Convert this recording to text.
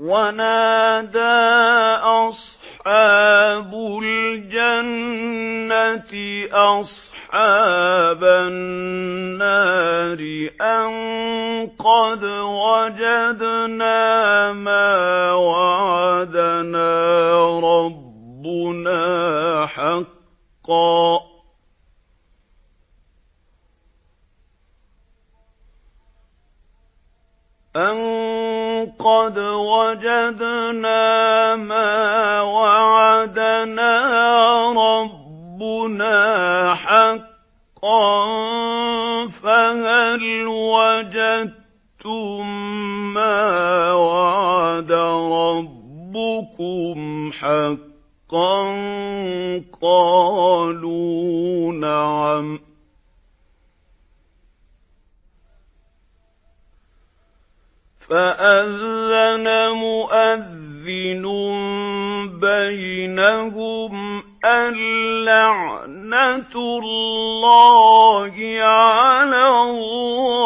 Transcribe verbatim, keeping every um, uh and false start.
وَنَادَىٰ أَصْحَابُ الْجَنَّةِ أَصْحَابَ النَّارِ أَن قَدْ وَجَدْنَا مَا وَعَدَنَا رَبُّنَا حَقًّا أَن قَدْ وَجَدْنَا مَا وَعَدَنَا رَبُّنَا حَقًّا فَهَلْ وَجَدتُّم مَّا وَعَدَ رَبُّكُمْ حَقًّا قَالُوا نَعَمْ فَأَذَّنَ مُؤَذِّنٌ بَيْنَهُمْ اللَّعْنَةُ اللَّهِ عَلَى الظَّالِمِينَ